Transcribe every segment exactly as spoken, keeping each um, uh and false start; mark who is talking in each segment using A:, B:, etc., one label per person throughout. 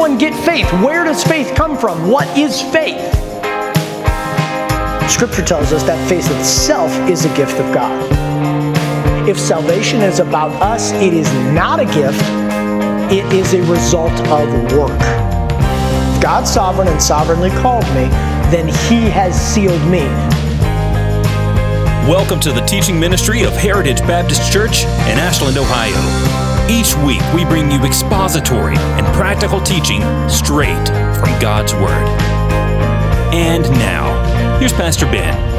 A: anyone get faith? Where does faith come from? What is faith? Scripture tells us that faith itself is a gift of God. If salvation is about us, it is not a gift. It is a result of work. If God's sovereign and sovereignly called me, then He has sealed me.
B: Welcome to the teaching ministry of Heritage Baptist Church in Ashland, Ohio. Each week we bring you expository and practical teaching straight from God's Word. And now, here's Pastor Ben.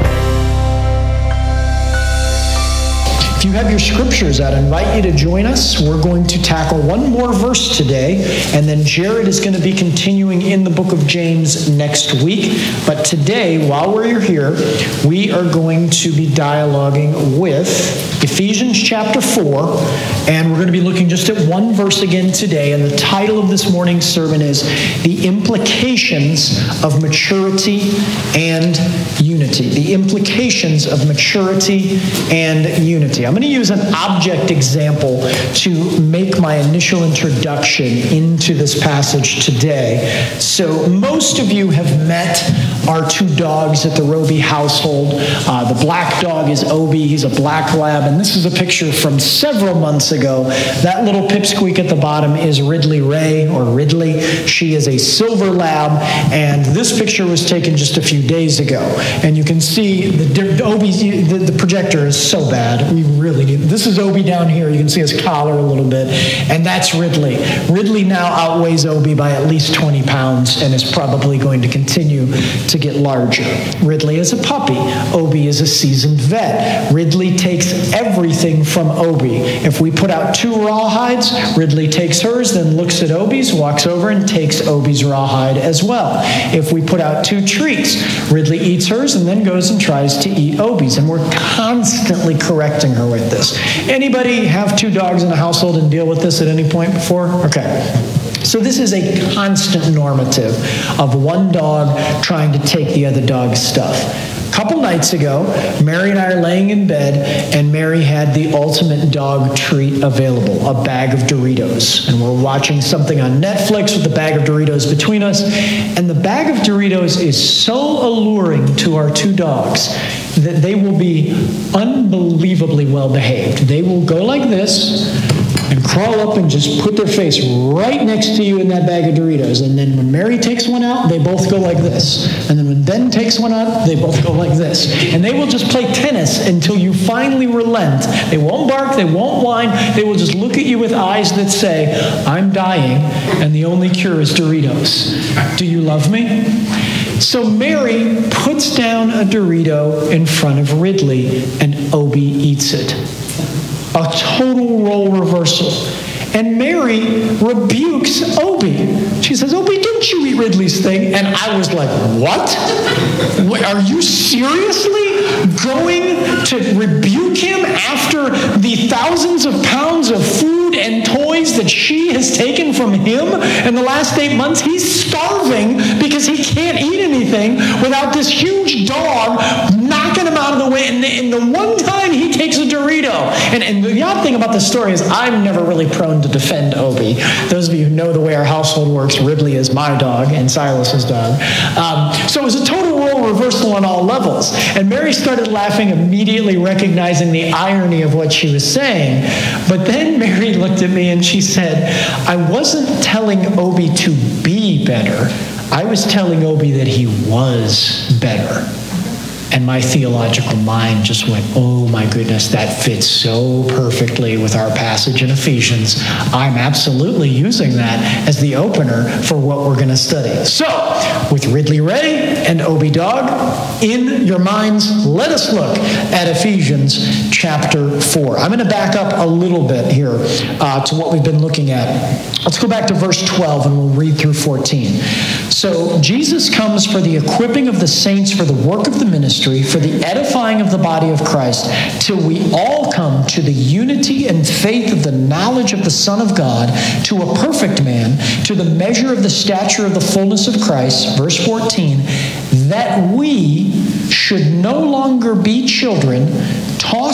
A: If you have your scriptures, I'd invite you to join us. We're going to tackle one more verse today, and then Jared is going to be continuing in the book of James next week. But today, while we're here, we are going to be dialoguing with Ephesians chapter four, and we're going to be looking just at one verse again today, and the title of this morning's sermon is The Implications of Maturity and Unity. The Implications of Maturity and Unity. I'm going to use an object example to make my initial introduction into this passage today. So most of you have met our two dogs at the Roby household. Uh, the black dog is Obi. He's a black lab, and this is a picture from several months ago. That little pipsqueak at the bottom is Ridley Ray, or Ridley. She is a silver lab, and this picture was taken just a few days ago. And you can see the Obi's, the, the projector is so bad. We really need, this is Obi down here. You can see his collar a little bit, and that's Ridley. Ridley now outweighs Obi by at least twenty pounds and is probably going to continue to get larger. Ridley is a puppy. Obi is a seasoned vet. Ridley takes everything from Obi. If we put out two rawhides, Ridley takes hers, then looks at Obi's, walks over and takes Obi's rawhide as well. If we put out two treats, Ridley eats hers and then goes and tries to eat Obi's, and we're constantly correcting her with this. Anybody have two dogs in a household and deal with this at any point before? Okay. So this is a constant normative of one dog trying to take the other dog's stuff. A couple nights ago, Mary and I are laying in bed, and Mary had the ultimate dog treat available, a bag of Doritos. And we're watching something on Netflix with the bag of Doritos between us, and the bag of Doritos is so alluring to our two dogs that they will be unbelievably well behaved. They will go like this and crawl up and just put their face right next to you in that bag of Doritos. And then when Mary takes one out, they both go like this. And then when Ben takes one out, they both go like this. And they will just play tennis until you finally relent. They won't bark, they won't whine, they will just look at you with eyes that say, I'm dying, and the only cure is Doritos. Do you love me? So Mary puts down a Dorito in front of Ridley, and Obi eats it. A total role reversal. And Mary rebukes Obi. She says, Obi, didn't you eat Ridley's thing? And I was like, what? Wait, are you seriously going to rebuke him after the thousands of pounds of food and toys that she has taken from him in the last eight months? He's starving because he can't eat anything without this huge dog knocking him out of the way. And the, and the one time he takes a Dorito. And, and the odd thing about this story is I'm never really prone to defend Obi. Those of you who know the way our household works, Ridley is my dog and Silas's dog. Um, so it was a total role reversal on all levels. And Mary started laughing, immediately recognizing the irony of what she was saying. But then Mary looked at me and she said, I wasn't telling Obi to be better. I was telling Obi that he was better. And my theological mind just went, oh my goodness, that fits so perfectly with our passage in Ephesians. I'm absolutely using that as the opener for what we're going to study. So, with Ridley Ray and Obi Dog in your minds, let us look at Ephesians chapter four. I'm going to back up a little bit here uh, to what we've been looking at. Let's go back to verse twelve and we'll read through fourteen. So, Jesus comes for the equipping of the saints for the work of the ministry, for the edifying of the body of Christ, till we all come to the unity and faith of the knowledge of the Son of God, to a perfect man, to the measure of the stature of the fullness of Christ, verse fourteen, that we should no longer be children, tossed to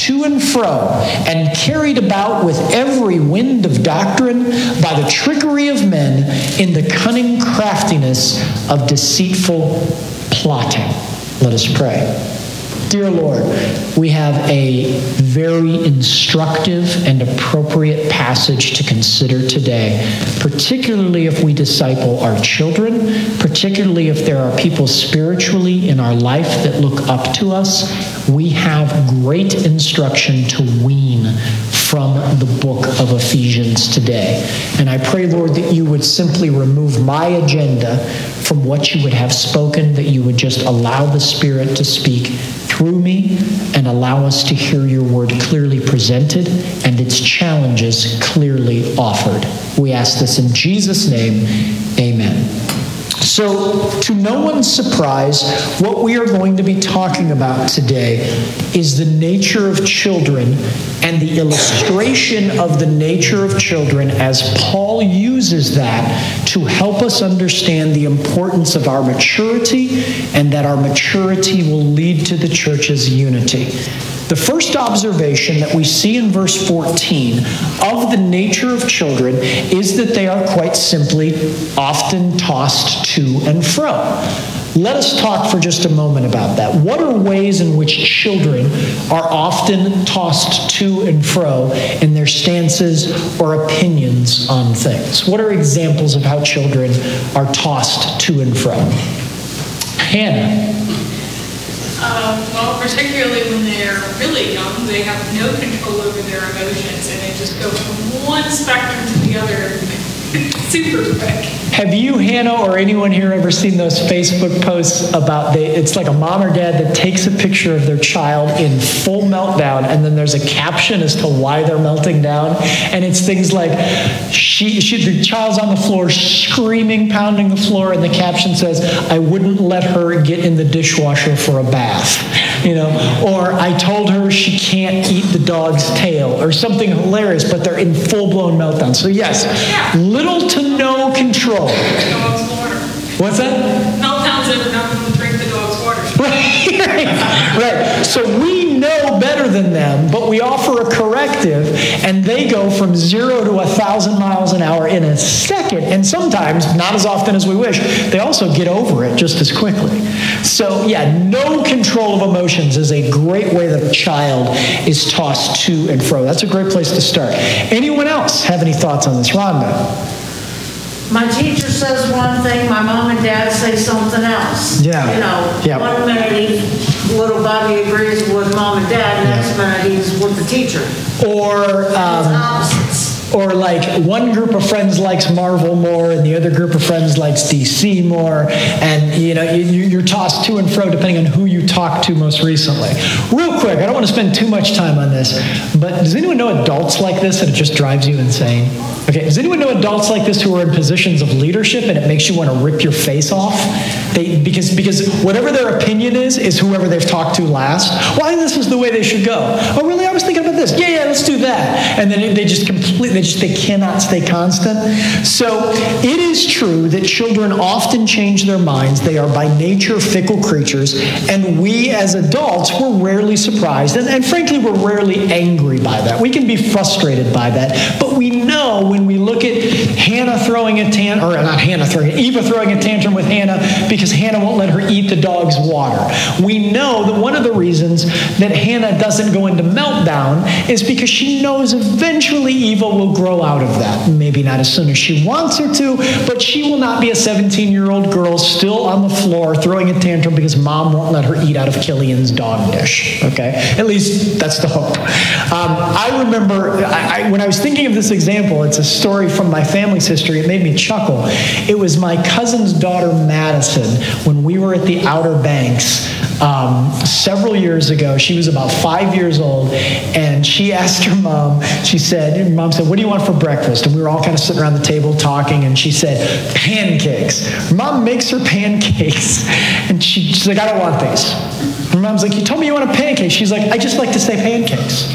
A: to and fro and carried about with every wind of doctrine by the trickery of men in the cunning craftiness of deceitful plotting. Let us pray. Dear Lord, we have a very instructive and appropriate passage to consider today, particularly if we disciple our children, particularly if there are people spiritually in our life that look up to us. We have great instruction to wean from the book of Ephesians today. And I pray, Lord, that you would simply remove my agenda from what you would have spoken, that you would just allow the Spirit to speak through me and allow us to hear your word clearly presented and its challenges clearly offered. We ask this in Jesus' name, amen. So, to no one's surprise, what we are going to be talking about today is the nature of children and the illustration of the nature of children as Paul uses that to help us understand the importance of our maturity and that our maturity will lead to the church's unity. The first observation that we see in verse fourteen of the nature of children is that they are quite simply often tossed to and fro. Let us talk for just a moment about that. What are ways in which children are often tossed to and fro in their stances or opinions on things? What are examples of how children are tossed to and fro? Hannah.
C: Uh, well, particularly when they're really young, they have no control over their emotions, and they just go from one spectrum to the other super quick.
A: Have you, Hannah, or anyone here ever seen those Facebook posts about they, it's like a mom or dad that takes a picture of their child in full meltdown, and then there's a caption as to why they're melting down, and it's things like, she, she, the child's on the floor screaming, pounding the floor, and the caption says, I wouldn't let her get in the dishwasher for a bath, you know, or I told her she can't eat the dog's tail, or something hilarious, but they're in full-blown meltdown. So yes, little to no control.
C: Dog's water.
A: What's that?
C: Meltdowns over nothing to drink the dog's water.
A: Right, right, right. So we know better than them, but we offer a corrective, and they go from zero to a thousand miles an hour in a second, and sometimes, not as often as we wish, they also get over it just as quickly. So yeah, no control of emotions is a great way that a child is tossed to and fro. That's a great place to start. Anyone else have any thoughts on this? Rhonda?
D: My teacher says one thing, my mom and dad say something else.
A: Yeah.
D: You know,
A: yeah.
D: One minute he, little Bobby agrees with mom and dad, next yeah. minute he's with the teacher.
A: Or um,
D: opposites.
A: Or like one group of friends likes Marvel more and the other group of friends likes D C more, and you know you, you're tossed to and fro depending on who you talk to most recently. Real quick, I don't want to spend too much time on this, but does anyone know adults like this and it just drives you insane? Okay, does anyone know adults like this who are in positions of leadership and it makes you want to rip your face off? They, because because whatever their opinion is, is whoever they've talked to last. Why this is the way they should go. Oh really, I was thinking about this. Yeah, yeah, let's do that. And then they just completely, they just they cannot stay constant. So it is true that children often change their minds. They are by nature fickle creatures, and we as adults, we're rarely surprised, and, and frankly, we're rarely angry by that. We can be frustrated by that, but we know when we look at Hannah throwing a tantrum, or not Hannah throwing, Eva throwing a tantrum with Hannah because Hannah won't let her eat the dog's water. We know that one of the reasons that Hannah doesn't go into meltdown is because she knows eventually Eva will grow out of that. Maybe not as soon as she wants her to, but she will not be a seventeen-year-old girl still on the floor throwing a tantrum because mom won't let her eat out of Killian's dog dish. Okay? At least that's the hope. Um, I remember I, I, when I was thinking of this example, it's a story from my family's history. It made me chuckle. It was my cousin's daughter, Madison, when we were at the Outer Banks um, several years ago. She was about five years old, and she asked her mom, she said, her mom said, what do you want for breakfast? And we were all kind of sitting around the table talking, and she said, pancakes. Her mom makes her pancakes, and she, she's like, I don't want these. Her mom's like, you told me you want a pancake. She's like, I just like to say pancakes.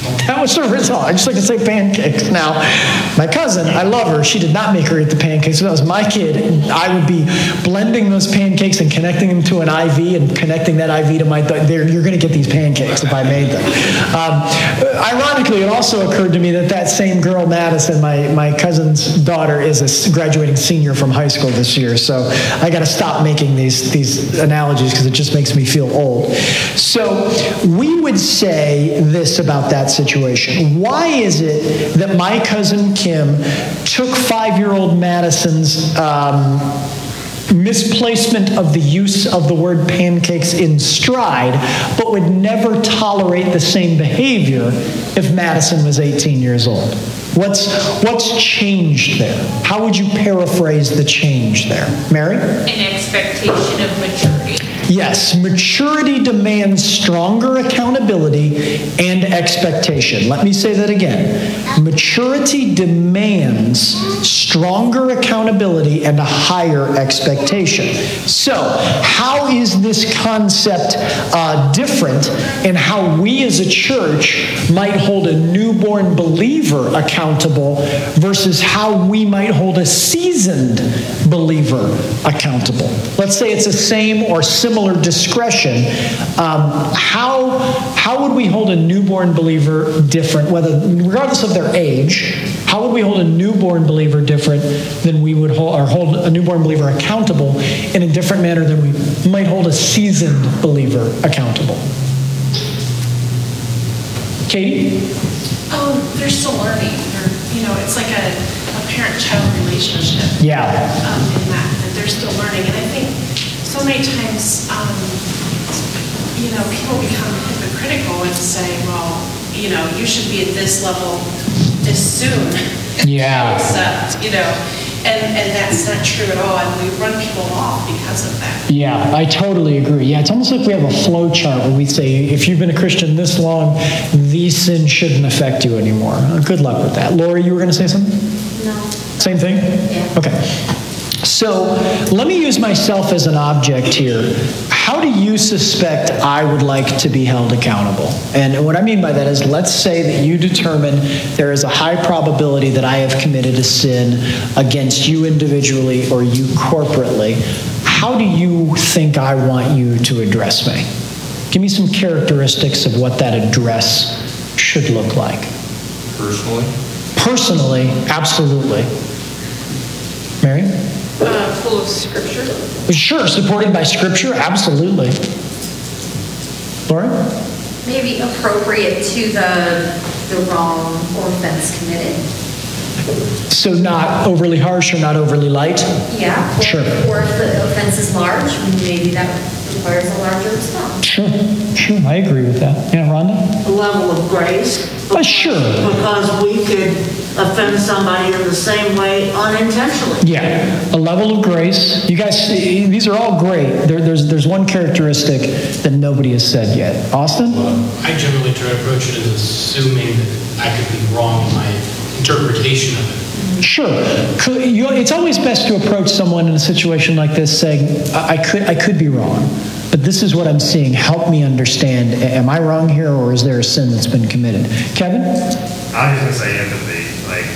A: That was the result. I just like to say pancakes. Now, my cousin, I love her. She did not make her eat the pancakes. If that was my kid, I would be blending those pancakes and connecting them to an I V and connecting that I V to my... Th- you're going to get these pancakes if I made them. Um, ironically, it also occurred to me that that same girl, Madison, my, my cousin's daughter, is a graduating senior from high school this year. So I got to stop making these, these analogies because it just makes me feel old. So we would say this about that situation. Why is it that my cousin Kim took five-year-old Madison's um, misplacement of the use of the word pancakes in stride, but would never tolerate the same behavior if Madison was eighteen years old? What's, what's changed there? How would you paraphrase the change there? Mary?
C: An expectation of maturity.
A: Yes, maturity demands stronger accountability and expectation. Let me say that again. Maturity demands stronger accountability and a higher expectation. So, how is this concept uh, different in how we as a church might hold a newborn believer accountable versus how we might hold a seasoned believer accountable? Let's say it's the same or similar discretion. Um, how how would we hold a newborn believer different, whether regardless of their age? How would we hold a newborn believer different than we would hold, or hold a newborn believer accountable in a different manner than we might hold a seasoned believer accountable? Katie?
E: Oh, they're still learning. They're, you know, it's like a, a parent-child relationship.
A: Yeah.
E: Um, in that, that they're still learning. And I think so many times, um, you know, people become hypocritical and say, well, you know, you should be at this level as soon.
A: Yeah.
E: Except, you know, and, and that's not true at all. And we run people off because of that.
A: Yeah, I totally agree. Yeah, it's almost like we have a flow chart where we say, if you've been a Christian this long, these sins shouldn't affect you anymore. Good luck with that. Lori, you were going to say something?
F: No.
A: Same thing?
F: Yeah.
A: Okay. So let me use myself as an object here. How do you suspect I would like to be held accountable? And what I mean by that is, let's say that you determine there is a high probability that I have committed a sin against you individually or you corporately. How do you think I want you to address me? Give me some characteristics of what that address should look like.
G: Personally?
A: Personally, absolutely. Mary?
C: Uh, full of scripture.
A: Sure, supported by scripture, absolutely. Laura?
F: Maybe appropriate to the the wrong or offense committed.
A: So not overly harsh or not overly light?
F: Yeah. Or,
A: Sure.
F: Or if the offense is large, maybe that requires a larger response.
A: Sure, sure, I agree with that. Yeah, Rhonda?
D: A level of grace.
A: Uh, sure.
D: Because we could offend somebody in the same way unintentionally.
A: Yeah, a level of grace. You guys, these are all great. There, there's, there's one characteristic that nobody has said yet. Austin?
H: Well, I generally try to approach it as assuming that I could be wrong in my interpretation of it.
A: Sure. Could, you, it's always best to approach someone in a situation like this saying, I, I could I could be wrong, but this is what I'm seeing. Help me understand. Am I wrong here, or is there a sin that's been committed? Kevin?
G: I was just going to say empathy. Like,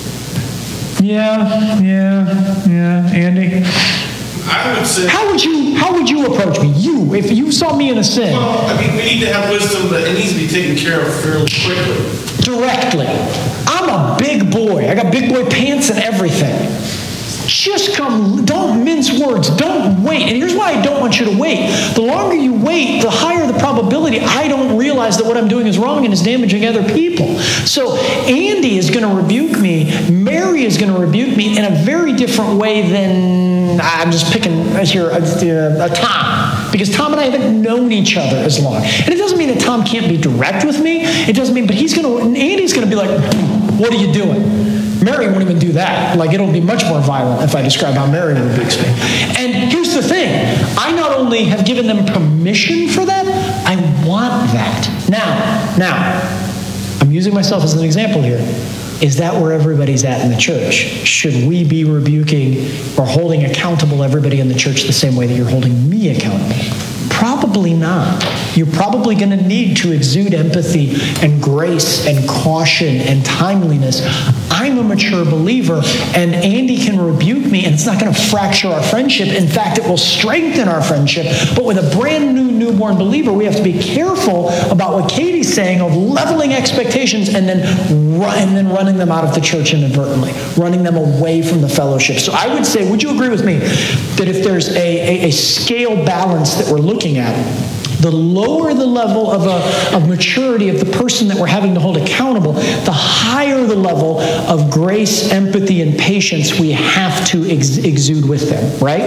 A: Yeah, yeah, yeah. Andy?
H: I would say,
A: How would you how would you approach me? You, if you saw me in a sin,
H: well, I mean, we need to have wisdom, but it needs to be taken care of fairly quickly.
A: directly. I'm a big boy. I got big boy pants and everything. Just come, don't mince words, don't wait. And here's why I don't want you to wait. The longer you wait, the higher the probability I don't realize that what I'm doing is wrong and is damaging other people. So Andy is going to rebuke me. Mary is going to rebuke me in a very different way than, I'm just picking here, a, a Tom. Because Tom and I haven't known each other as long. And it doesn't mean that Tom can't be direct with me. It doesn't mean, but he's going to, Andy's going to be like, what are you doing? Mary won't even do that. Like, it'll be much more violent if I describe how Mary rebukes me. And here's the thing. I not only have given them permission for that, I want that. Now, now, I'm using myself as an example here. is that where everybody's at in the church? Should we be rebuking or holding accountable everybody in the church the same way that you're holding me accountable? Probably not. You're probably going to need to exude empathy and grace and caution and timeliness. I'm a mature believer, and Andy can rebuke me, and it's not going to fracture our friendship. In fact, it will strengthen our friendship. But with a brand new newborn believer, we have to be careful about what Katie's saying of leveling expectations and then, run, and then running them out of the church inadvertently, running them away from the fellowship. So I would say, would you agree with me that if there's a, a, a scale balance that we're looking at, the lower the level of, a, of maturity of the person that we're having to hold accountable, the higher the level of grace, empathy, and patience we have to ex- exude with them, right?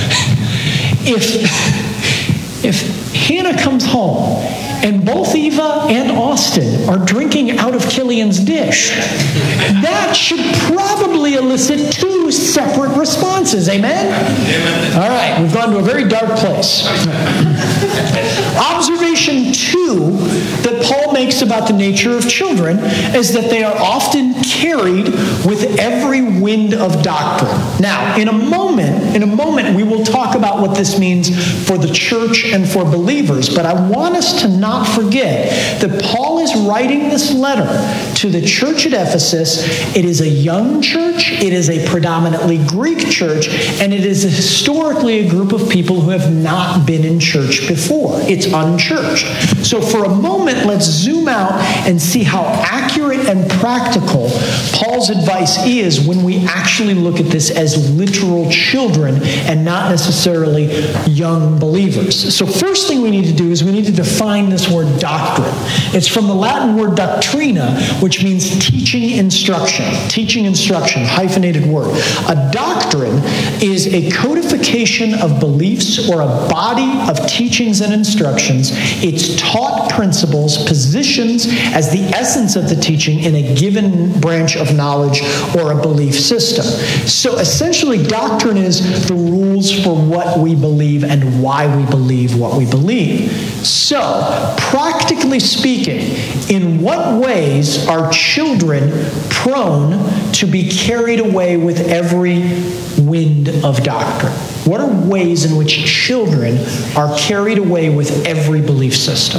A: If, if Hannah comes home and both Eva and Austin are drinking out of Killian's dish, that should probably elicit two separate responses. Amen? Amen. All right, we've gone to a very dark place. Observation two that Paul makes about the nature of children is that they are often carried with every wind of doctrine. Now, in a moment, in a moment, we will talk about what this means for the church and for believers, but I want us to not forget that Paul is writing this letter to the church at Ephesus. It is a young church, it is a predominantly Greek church, and it is historically a group of people who have not been in church before. It's unchurched. So for a moment, let's zoom out and see how accurate and practical Paul's advice is when we actually look at this as literal children and not necessarily young believers. So first thing we need to do is we need to define this word doctrine. It's from the Latin word doctrina, which means teaching instruction. Teaching instruction, hyphenated word. A doctrine is a codification of beliefs or a body of teachings and instructions. It's taught principles, positions as the essence of the teaching in a given branch of knowledge or a belief system. So essentially, doctrine is the rules for what we believe and why we believe what we believe. So, practically speaking, in what ways are children prone to be carried away with every wind of doctrine? What are ways in which children are carried away with every belief system?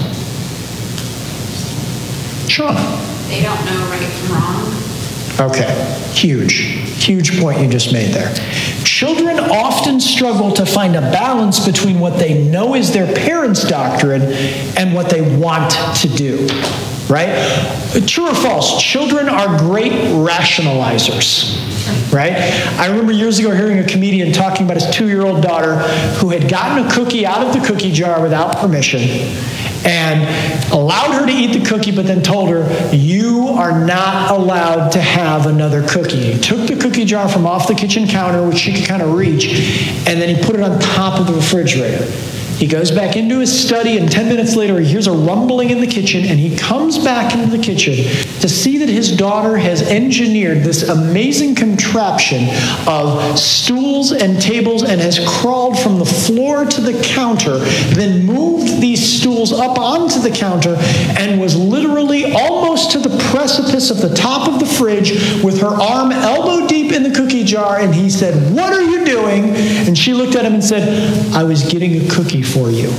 A: Sean?
E: They don't know right from wrong.
A: Okay, huge, huge point you just made there. Children often struggle to find a balance between what they know is their parents' doctrine and what they want to do, right? True or false, children are great rationalizers, right? I remember years ago hearing a comedian talking about his two-year-old daughter who had gotten a cookie out of the cookie jar without permission and allowed her to eat the cookie, but then told her, you are not allowed to have another cookie. He took the cookie jar from off the kitchen counter, which she could kind of reach, and then he put it on top of the refrigerator. He goes back into his study, and ten minutes later, he hears a rumbling in the kitchen, and he comes back into the kitchen to see that his daughter has engineered this amazing contraption of stools and tables and has crawled from the floor to the counter, then moved these stools up onto the counter, and was literally almost to the precipice of the top of the fridge with her arm elbow deep in the cookie jar, and he said, "What are you doing?" And she looked at him and said, "I was getting a cookie for you."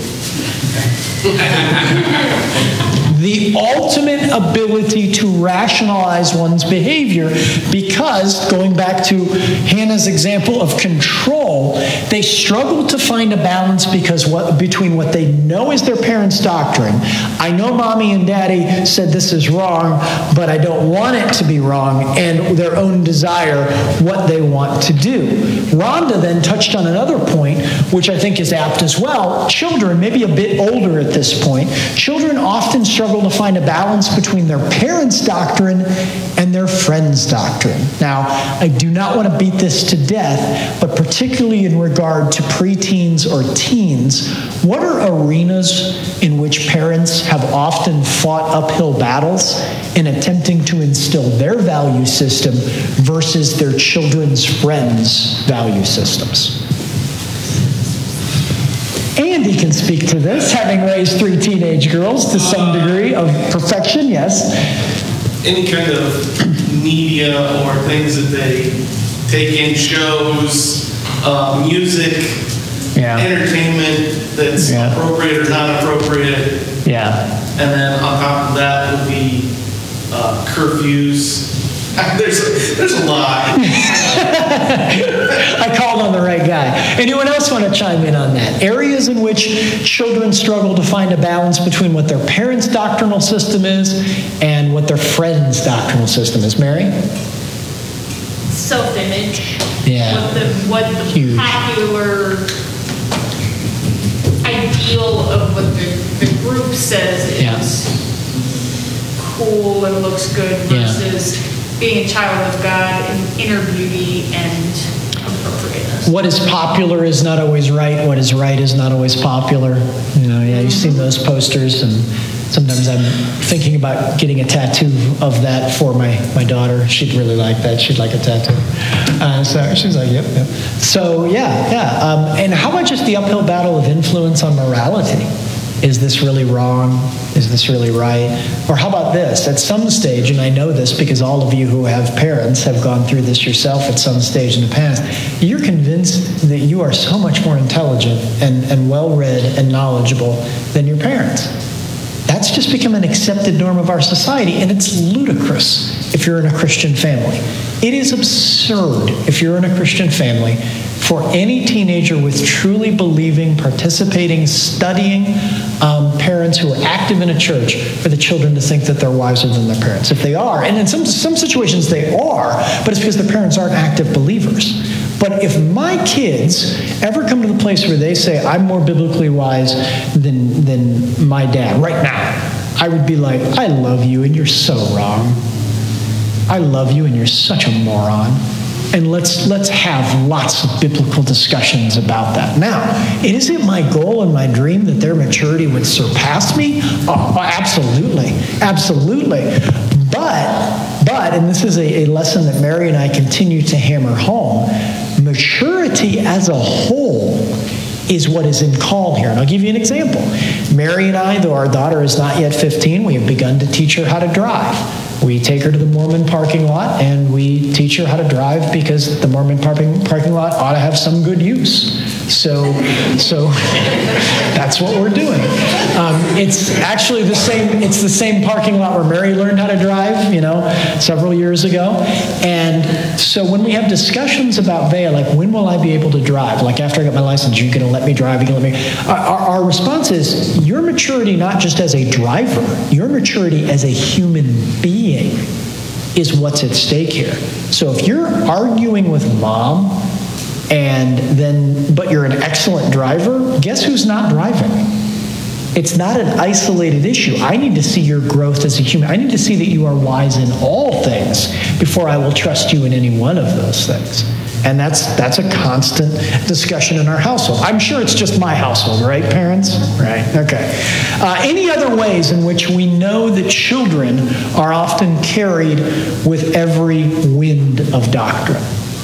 A: The ultimate ability to rationalize one's behavior, because, going back to Hannah's example of control, they struggle to find a balance because what, between what they know is their parents' doctrine. I know mommy and daddy said this is wrong, but I don't want it to be wrong, and their own desire, what they want to do. Rhonda then touched on another point, which I think is apt as well. Children, maybe a bit older at this point, children often struggle to find a balance between their parents' doctrine and their friends' doctrine. Now, I do not want to beat this to death, but particularly in regard to preteens or teens, what are arenas in which parents have often fought uphill battles in attempting to instill their value system versus their children's friends' value systems? Andy can speak to this, having raised three teenage girls to some degree of perfection, yes.
I: Any kind of media or things that they take in, shows, uh, music,
A: Yeah.
I: entertainment that's
A: Yeah.
I: appropriate or not appropriate.
A: Yeah.
I: And then on top of that would be uh, curfews. There's a, there's a lot.
A: I called on the right guy. Anyone else want to chime in on that? Areas in which children struggle to find a balance between what their parents' doctrinal system is and what their friends' doctrinal system is. Mary?
C: Self-image.
A: Yeah.
C: What the, what the
A: Huge.
C: popular ideal of what the, the group says is
A: Yeah.
C: cool and looks good
A: Yeah.
C: versus being a child of God and inner beauty and appropriateness.
A: What is popular is not always right. What is right is not always popular. You know, yeah, you've seen those posters, and sometimes I'm thinking about getting a tattoo of that for my, my daughter. She'd really like that. She'd like a tattoo. Uh, so she's like, yep, yep. So yeah, yeah. Um, and how about just the uphill battle of influence on morality? Is this really wrong? Is this really right? Or how about this? At some stage, and I know this because all of you who have parents have gone through this yourself at some stage in the past, you're convinced that you are so much more intelligent and, and well-read and knowledgeable than your parents. That's just become an accepted norm of our society, and it's ludicrous if you're in a Christian family. It is absurd if you're in a Christian family for any teenager with truly believing, participating, studying um, parents who are active in a church for the children to think that they're wiser than their parents. If they are, and in some, some situations they are, but it's because their parents aren't active believers. But if my kids ever come to the place where they say, I'm more biblically wise than, than my dad right now, I would be like, I love you and you're so wrong. I love you and you're such a moron. And let's let's have lots of biblical discussions about that. Now, is it my goal and my dream that their maturity would surpass me? Oh, absolutely. Absolutely. But, but, and this is a, a lesson that Mary and I continue to hammer home, maturity as a whole is what is in call here. And I'll give you an example. Mary and I, though our daughter is not yet fifteen, we have begun to teach her how to drive. We take her to the Mormon parking lot and we teach her how to drive because the Mormon parking parking lot ought to have some good use. So, so that's what we're doing. Um, it's actually the same. It's the same parking lot where Mary learned how to drive, you know, several years ago. And so when we have discussions about Vea, like when will I be able to drive? Like after I get my license, are you going to let me drive? Are you going to let me? Our, our response is your maturity, not just as a driver, your maturity as a human being is what's at stake here. So if you're arguing with mom and then, but you're an excellent driver, guess who's not driving? It's not an isolated issue. I need to see your growth as a human. I need to see that you are wise in all things before I will trust you in any one of those things. And that's that's a constant discussion in our household. I'm sure it's just my household, right, parents? Right, okay. Uh, any other ways in which we know that children are often carried with every wind of doctrine?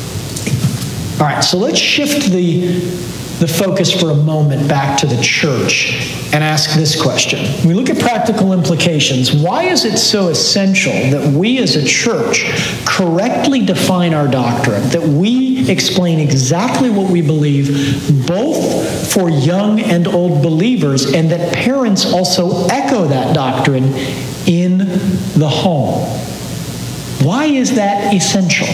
A: All right, so let's shift the, the focus for a moment back to the church and ask this question. We look at practical implications. Why is it so essential that we as a church correctly define our doctrine, that we explain exactly what we believe, both for young and old believers, and that parents also echo that doctrine in the home? Why is that essential?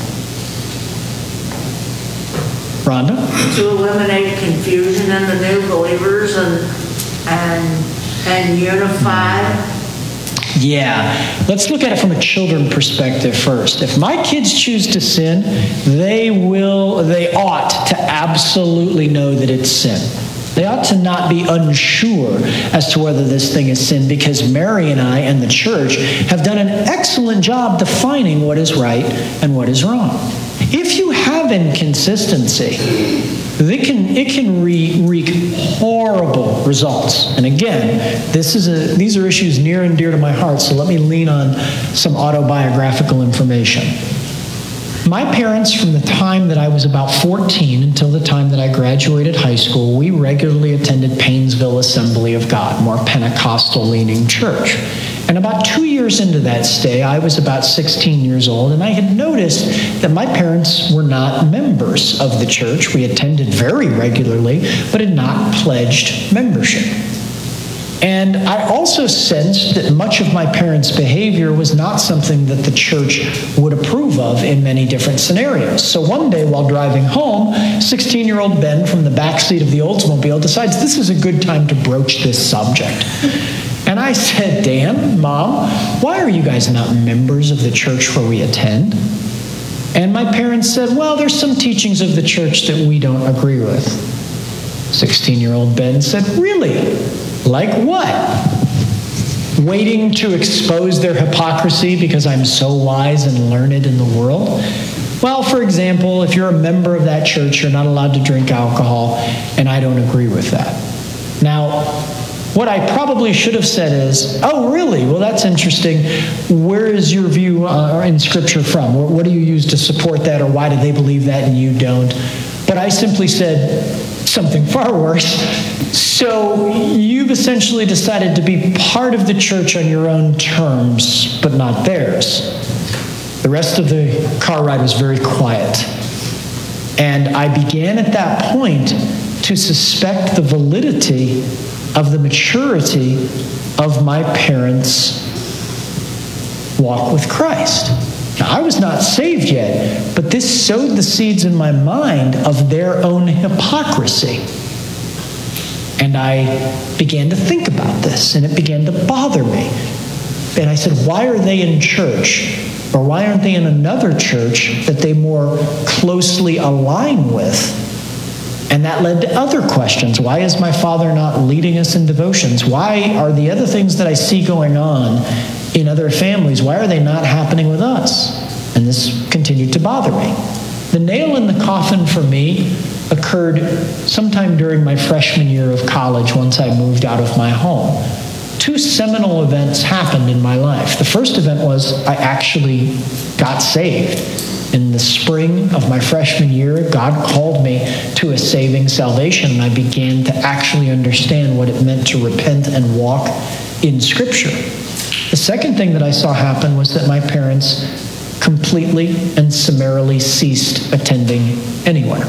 A: Rhonda?
D: To eliminate confusion in the new believers and and and unify.
A: Yeah. Let's look at it from a children perspective first. If my kids choose to sin, they will, they ought to absolutely know that it's sin. They ought to not be unsure as to whether this thing is sin, because Mary and I and the church have done an excellent job defining what is right and what is wrong. If you have inconsistency, it can, it can re- wreak horrible results. And again, this is a, these are issues near and dear to my heart, so let me lean on some autobiographical information. My parents, from the time that I was about fourteen until the time that I graduated high school, we regularly attended Painesville Assembly of God, more Pentecostal-leaning church. And about two years into that stay, I was about sixteen years old, and I had noticed that my parents were not members of the church. We attended very regularly, but had not pledged membership. And I also sensed that much of my parents' behavior was not something that the church would approve of in many different scenarios. So one day while driving home, sixteen-year-old Ben from the backseat of the Oldsmobile decides this is a good time to broach this subject. And I said, Dan, Mom, why are you guys not members of the church where we attend? And my parents said, well, there's some teachings of the church that we don't agree with. sixteen-year-old Ben said, really? Like what? Waiting to expose their hypocrisy because I'm so wise and learned in the world? Well, for example, if you're a member of that church, you're not allowed to drink alcohol, and I don't agree with that. Now, what I probably should have said is, oh, really? Well, that's interesting. Where is your view uh, in Scripture from? What, what do you use to support that, or why do they believe that and you don't? But I simply said something far worse. So you've essentially decided to be part of the church on your own terms, but not theirs. The rest of the car ride was very quiet. And I began at that point to suspect the validity of the maturity of my parents' walk with Christ. Now, I was not saved yet, but this sowed the seeds in my mind of their own hypocrisy. And I began to think about this, and it began to bother me. And I said, why are they in church? Or why aren't they in another church that they more closely align with? And that led to other questions. Why is my father not leading us in devotions? Why are the other things that I see going on in other families, why are they not happening with us? And this continued to bother me. The nail in the coffin for me occurred sometime during my freshman year of college once I moved out of my home. Two seminal events happened in my life. The first event was I actually got saved. In the spring of my freshman year, God called me to a saving salvation, and I began to actually understand what it meant to repent and walk in Scripture. The second thing that I saw happen was that my parents completely and summarily ceased attending anywhere.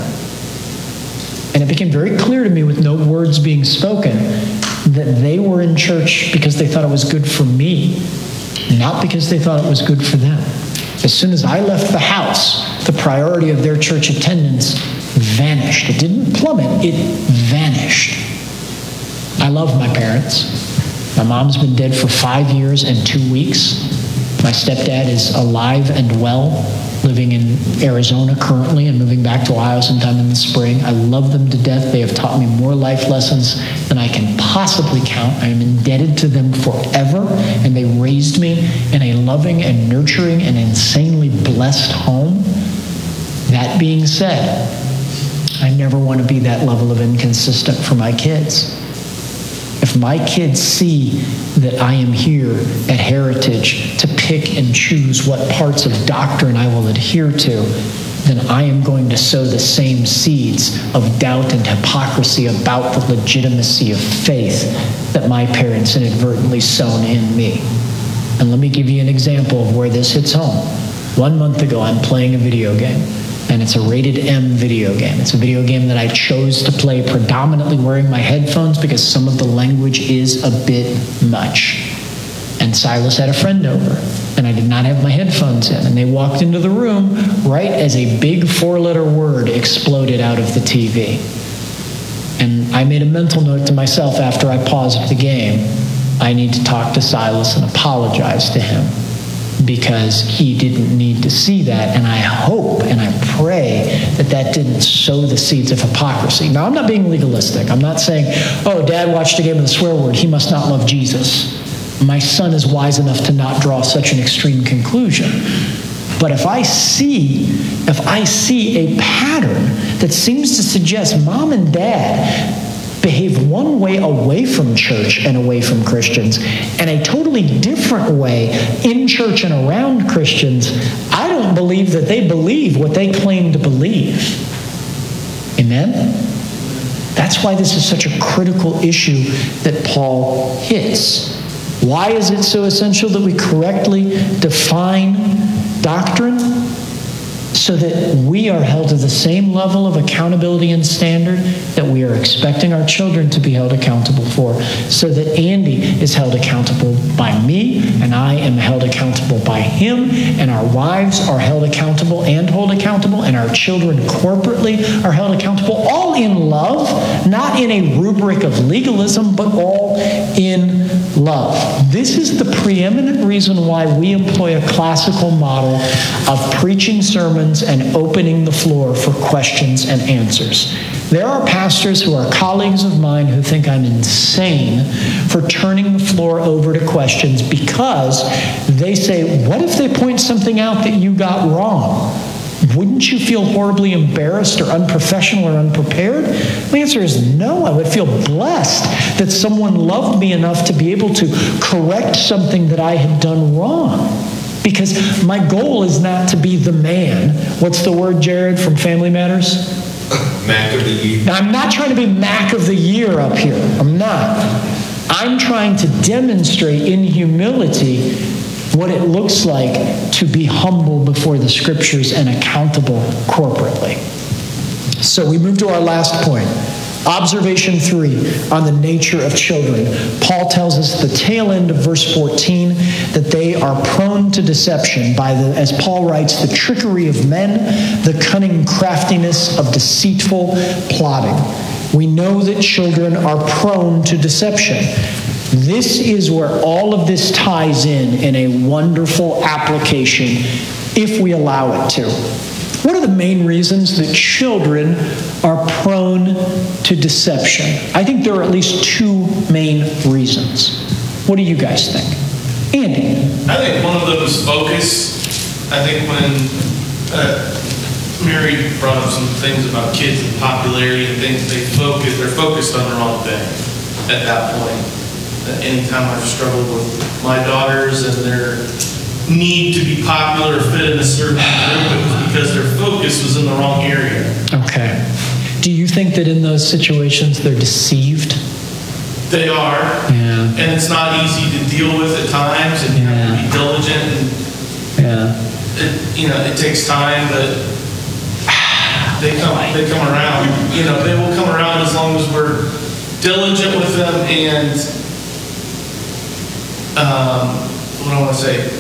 A: And it became very clear to me, with no words being spoken, that they were in church because they thought it was good for me, not because they thought it was good for them. As soon as I left the house, the priority of their church attendance vanished. It didn't plummet, it vanished. I love my parents. My mom's been dead for five years and two weeks. My stepdad is alive and well, living in Arizona currently and moving back to Ohio sometime in the spring. I love them to death. They have taught me more life lessons than I can possibly count. I am indebted to them forever, and they raised me in a loving and nurturing and insanely blessed home. That being said, I never want to be that level of inconsistent for my kids. If my kids see that I am here at Heritage to pick and choose what parts of doctrine I will adhere to, then I am going to sow the same seeds of doubt and hypocrisy about the legitimacy of faith that my parents inadvertently sown in me. And let me give you an example of where this hits home. One month ago, I'm playing a video game. And it's a rated M video game. It's a video game that I chose to play predominantly wearing my headphones because some of the language is a bit much. And Silas had a friend over, and I did not have my headphones in. And they walked into the room right as a big four-letter word exploded out of the T V. And I made a mental note to myself after I paused the game, I need to talk to Silas and apologize to him, because he didn't need to see that. And I hope and I pray that that didn't sow the seeds of hypocrisy. Now, I'm not being legalistic. I'm not saying, oh, Dad watched a game of the swear word, he must not love Jesus. My son is wise enough to not draw such an extreme conclusion. But if I see, if I see a pattern that seems to suggest Mom and Dad behave one way away from church and away from Christians, and a totally different way in church and around Christians, I don't don't believe that they believe what they claim to believe. Amen? That's why this is such a critical issue that Paul hits. Why is it so essential that we correctly define doctrine? So that we are held to the same level of accountability and standard that we are expecting our children to be held accountable for. So that Andy is held accountable by me, and I am held accountable by him, and our wives are held accountable and hold accountable, and our children corporately are held accountable, all in love, not in a rubric of legalism, but all in love. This is the preeminent reason why we employ a classical model of preaching sermons and opening the floor for questions and answers. There are pastors who are colleagues of mine who think I'm insane for turning the floor over to questions because they say, what if they point something out that you got wrong? Wouldn't you feel horribly embarrassed or unprofessional or unprepared? The answer is no. I would feel blessed that someone loved me enough to be able to correct something that I had done wrong. Because my goal is not to be the man. What's the word, Jared, from Family Matters?
J: Mac of the year.
A: Now, I'm not trying to be Mac of the year up here. I'm not. I'm trying to demonstrate in humility what it looks like to be humble before the Scriptures and accountable corporately. So we move to our last point. Observation three on the nature of children. Paul tells us at the tail end of verse fourteen that they are prone to deception by the, as Paul writes, the trickery of men, the cunning craftiness of deceitful plotting. We know that children are prone to deception. This is where all of this ties in in a wonderful application if we allow it to. What are the main reasons that children are prone to deception? I think there are at least two main reasons. What do you guys think? Andy?
I: I think one of them is focus. I think when uh, Mary brought up some things about kids and popularity and things, they focus, they're focused on the wrong thing at that point. Uh, anytime I've struggled with my daughters and their need to be popular or fit in a certain group, it was because their focus was in the wrong area.
A: Okay. Do you think that in those situations they're deceived?
I: They are.
A: Yeah.
I: And it's not easy to deal with at times, and you
A: Yeah.
I: have to be diligent. And
A: Yeah.
I: it, you know, it takes time, but they come, they come around. You know, they will come around as long as we're diligent with them and, um, what do I want to say?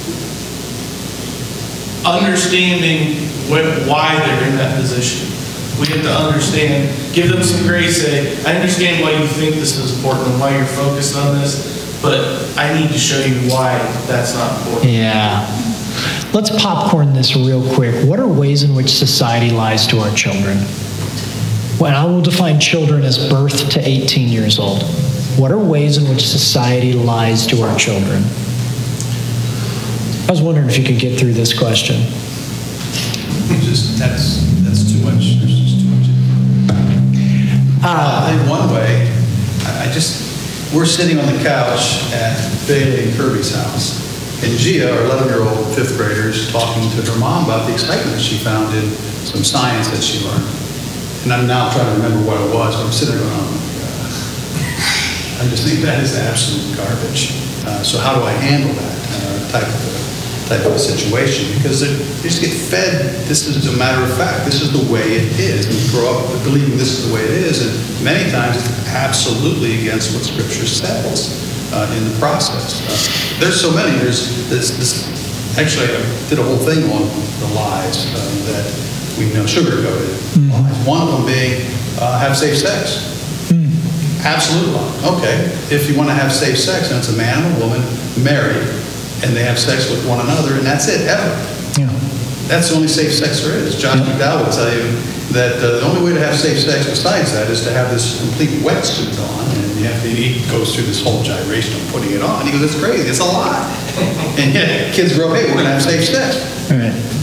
I: Understanding what, why they're in that position. We have to understand, give them some grace, say, I understand why you think this is important and why you're focused on this, but I need to show you why that's not important.
A: Yeah. Let's popcorn this real quick. What are ways in which society lies to our children? Well, I will define children as birth to eighteen years old. What are ways in which society lies to our children? I was wondering if you could get through this question.
K: Just that's that's too much. There's just too much. Uh, in one way, I just we're sitting on the couch at Bailey and Kirby's house, and Gia, our eleven-year-old fifth grader, is talking to her mom about the excitement she found in some science that she learned. And I'm now trying to remember what it was, but I'm sitting there going, oh my God. I just think that is absolute garbage. Uh, so how do I handle that uh, type of type of a situation? Because they just get fed, this is a matter of fact, this is the way it is. And you grow up believing this is the way it is, and many times it's absolutely against what Scripture says uh, in the process. Uh, there's so many. There's this, this, actually I did a whole thing on the lies uh, that we know sugar-coated mm-hmm. lies. One of them being uh, have safe sex. Mm. Absolute lie. Okay, if you want to have safe sex, and it's a man and a woman married, and they have sex with one another, and that's it, ever.
A: Yeah.
K: That's the only safe sex there is. Josh yeah. McDowell will tell you that uh, the only way to have safe sex besides that is to have this complete wetsuit on, and you have to, he goes through this whole gyration of putting it on. He goes, it's crazy, it's a lie. And yet, kids grow up, hey, we're going to have safe sex.
A: All right.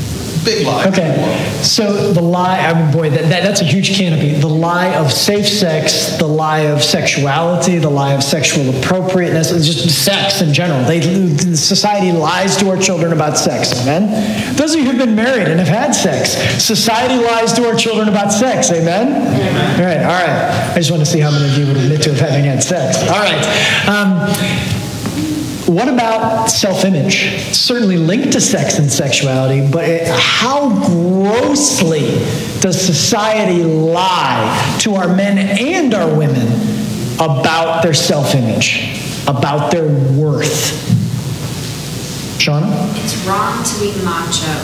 K: Big lie.
A: Okay, so the lie, I mean, boy, that, that, that's a huge canopy. The lie of safe sex, the lie of sexuality, the lie of sexual appropriateness, just sex in general. They, society lies to our children about sex, amen? Those of you who've been married and have had sex, society lies to our children about sex, amen? Amen. All right, all right. I just want to see how many of you would admit to having had sex. All right. Um, What about self-image? Certainly linked to sex and sexuality, but it, how grossly does society lie to our men and our women about their self-image, about their worth? Shauna?
F: It's wrong to be macho.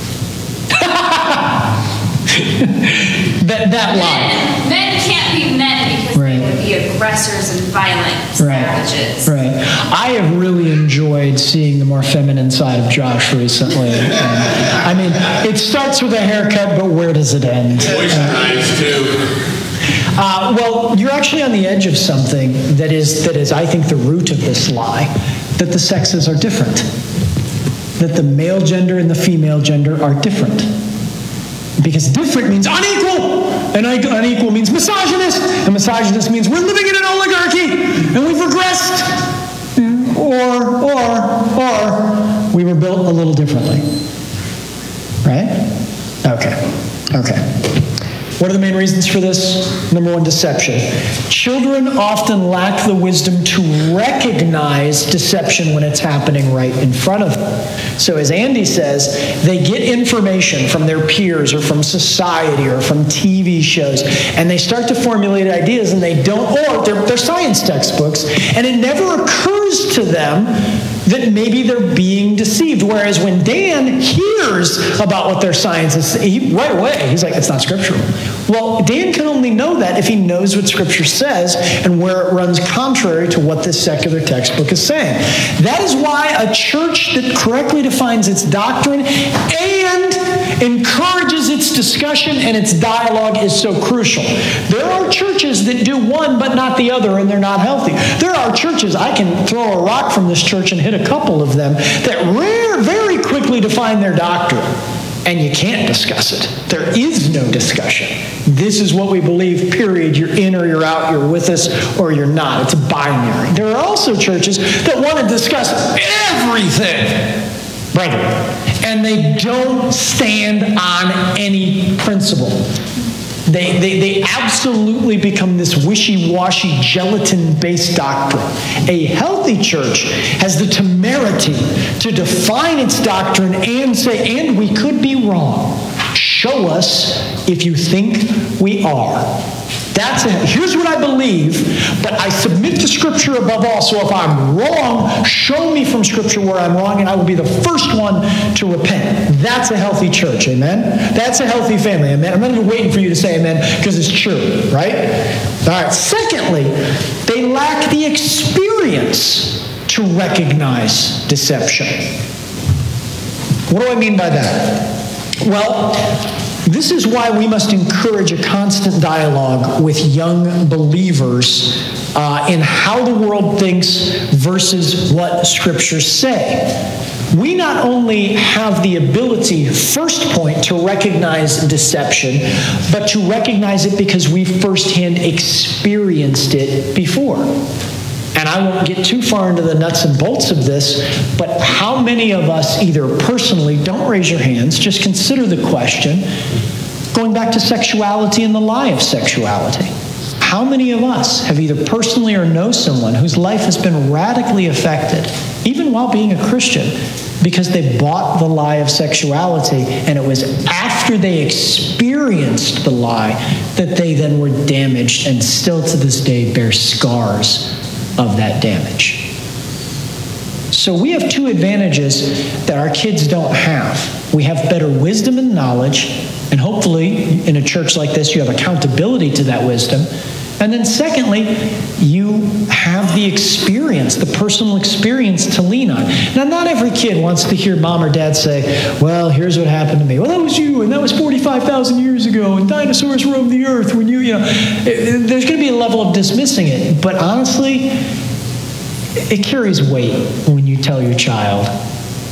A: that that lie.
F: Men, men can't be men because
A: Right.
F: they would be aggressors and violent savages.
A: Right. I have really enjoyed seeing the more feminine side of Josh recently. And, I mean, it starts with a haircut, but where does it end?
J: Moisturize too.
A: Uh, well, you're actually on the edge of something that is, that is, I think, the root of this lie, that the sexes are different, that the male gender and the female gender are different. Because different means unequal, and unequal means misogynist, and misogynist means we're living in an oligarchy, and we've regressed. Or, or, or, we were built a little differently. Right? Okay. Okay. What are the main reasons for this? Number one, deception. Children often lack the wisdom to recognize deception when it's happening right in front of them. So as Andy says, they get information from their peers or from society or from T V shows, and they start to formulate ideas, and they don't, or they're, they're science textbooks, and it never occurs to them that maybe they're being deceived. Whereas when Dan hears about what their science is, he, right away, he's like, it's not scriptural. Well, Dan can only know that if he knows what Scripture says and where it runs contrary to what this secular textbook is saying. That is why a church that correctly defines its doctrine and encourages its discussion and its dialogue is so crucial. There are churches that do one but not the other, and they're not healthy. There are churches, I can throw a rock from this church and hit a couple of them, that rare, very quickly define their doctrine. And you can't discuss it. There is no discussion. This is what we believe, period. You're in or you're out, you're with us or you're not. It's a binary. There are also churches that want to discuss everything, brethren, and they don't stand on any principle. They, they, they absolutely become this wishy-washy, gelatin-based doctrine. A healthy church has the temerity to define its doctrine and say, and we could be wrong. Show us if you think we are. That's it. Here's what I believe, but I submit to Scripture above all. So if I'm wrong, show me from Scripture where I'm wrong, and I will be the first one to repent. That's a healthy church, amen? That's a healthy family, amen? I'm not even waiting for you to say amen, because it's true, right? All right. Secondly, they lack the experience to recognize deception. What do I mean by that? Well, this is why we must encourage a constant dialogue with young believers uh, in how the world thinks versus what Scriptures say. We not only have the ability, first point, to recognize deception, but to recognize it because we firsthand experienced it before. And I won't get too far into the nuts and bolts of this, but how many of us either personally, don't raise your hands, just consider the question, going back to sexuality and the lie of sexuality. How many of us have either personally or know someone whose life has been radically affected, even while being a Christian, because they bought the lie of sexuality, and it was after they experienced the lie that they then were damaged and still to this day bear scars of that damage. So we have two advantages that our kids don't have. We have better wisdom and knowledge, and hopefully in a church like this you have accountability to that wisdom. And then secondly, you have the experience, the personal experience to lean on. Now, not every kid wants to hear mom or dad say, well, here's what happened to me. Well, that was you, and that was forty-five thousand years ago, and dinosaurs roamed the earth when you, you know. It, there's going to be a level of dismissing it. But honestly, it carries weight when you tell your child,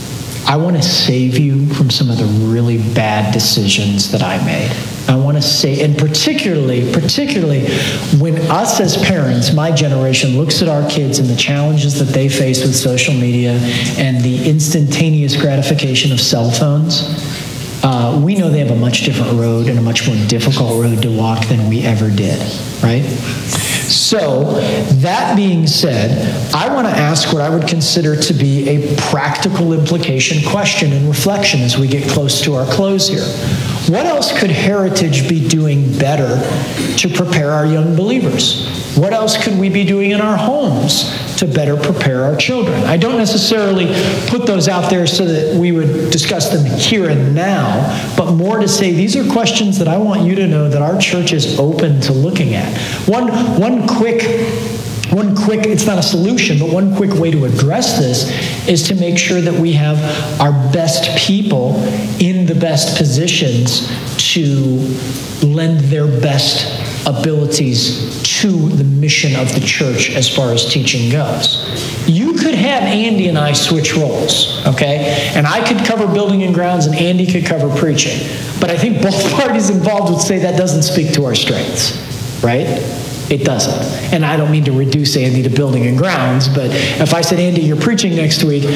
A: I want to save you from some of the really bad decisions that I made. I want to say, and particularly, particularly when us as parents, my generation, looks at our kids and the challenges that they face with social media and the instantaneous gratification of cell phones, uh, we know they have a much different road and a much more difficult road to walk than we ever did, right? So, that being said, I want to ask what I would consider to be a practical implication question and reflection as we get close to our close here. What else could Heritage be doing better to prepare our young believers? What else could we be doing in our homes to better prepare our children? I don't necessarily put those out there so that we would discuss them here and now, but more to say these are questions that I want you to know that our church is open to looking at. One, one quick One quick, it's not a solution, but one quick way to address this is to make sure that we have our best people in the best positions to lend their best abilities to the mission of the church as far as teaching goes. You could have Andy and I switch roles, okay? And I could cover building and grounds and Andy could cover preaching. But I think both parties involved would say that doesn't speak to our strengths, right? It doesn't. And I don't mean to reduce Andy to building and grounds, but if I said, Andy, you're preaching next week,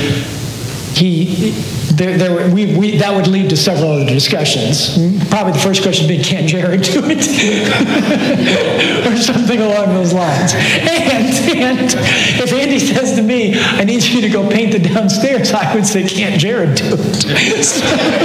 A: he, there, there, we, we, that would lead to several other discussions. Probably the first question being, can't Jared do it? Or something along those lines. And, and if Andy says to me, I need you to go paint the downstairs, I would say, can't Jared do it? So,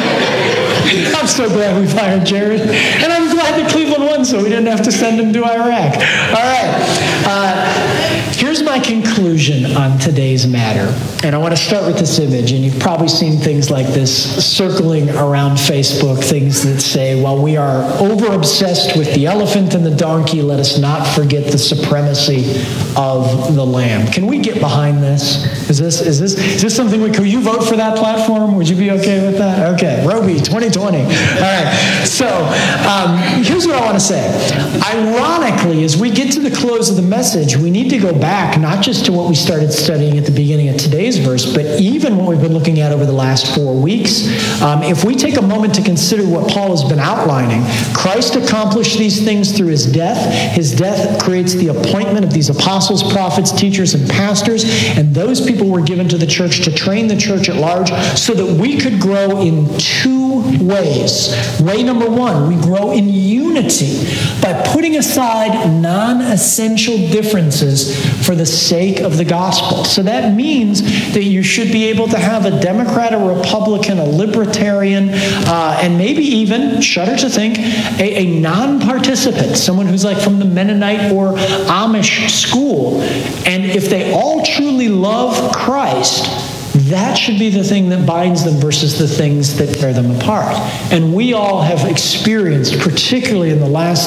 A: I'm so glad we fired Jared. And I'm glad that Cleveland won so we didn't have to send him to Iraq. All right. Uh, here's my conclusion on today's matter. And I want to start with this image. And you've probably seen things like this circling around Facebook, things that say, while we are over-obsessed with the elephant and the donkey, let us not forget the supremacy of the lamb. Can we get behind this? Is this is this is this something we could you vote for that platform? Would you be okay with that? Okay, Roby twenty twenty. All right. So um, here's what I want to say. Ironically, as we get to the close of the message, we need to go back not just to what we started studying at the beginning of today's verse, but even what we've been looking at over the last four weeks. Um, if we take a moment to consider what Paul has been outlining, Christ accomplished these things through his death. His death creates the appointment of these apostles, prophets, teachers, and pastors, and those people were given to the church to train the church at large so that we could grow in two ways. Way number one, we grow in unity by putting aside non-essential differences for the sake of the gospel. So that means that you should be able to have a Democrat, a Republican, a Libertarian, uh, and maybe even, shudder to think, a, a non-participant, someone who's like from the Mennonite or Amish school. And if they all truly love Christ, that should be the thing that binds them versus the things that tear them apart. And we all have experienced, particularly in the last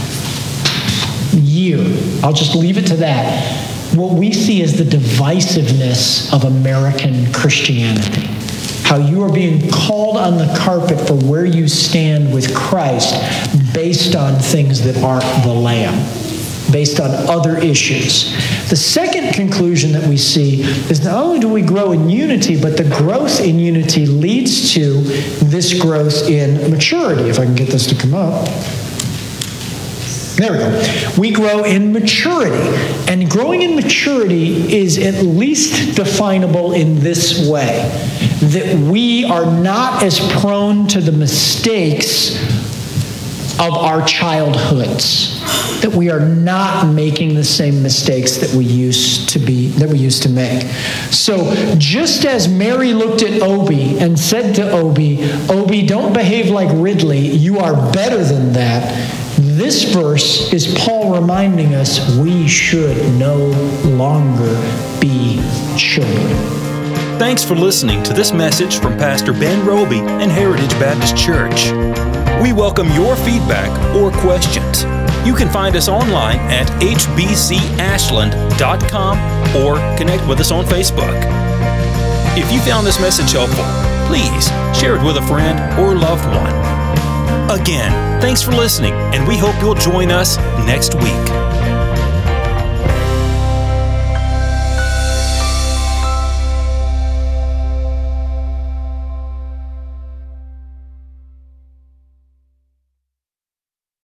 A: year, I'll just leave it to that, what we see as the divisiveness of American Christianity. How you are being called on the carpet for where you stand with Christ based on things that aren't the Lamb, based on other issues. The second conclusion that we see is not only do we grow in unity, but the growth in unity leads to this growth in maturity. If I can get this to come up. There we go. We grow in maturity. And growing in maturity is at least definable in this way, that we are not as prone to the mistakes of our childhoods, that we are not making the same mistakes that we used to be, that we used to make. So just as Mary looked at Obie and said to Obie, Obie, don't behave like Ridley, you are better than that. This verse is Paul reminding us we should no longer be children.
B: Thanks for listening to this message from Pastor Ben Roby and Heritage Baptist Church. We welcome your feedback or questions. You can find us online at h b c ashland dot com or connect with us on Facebook. If you found this message helpful, please share it with a friend or loved one. Again, thanks for listening, and we hope you'll join us next week.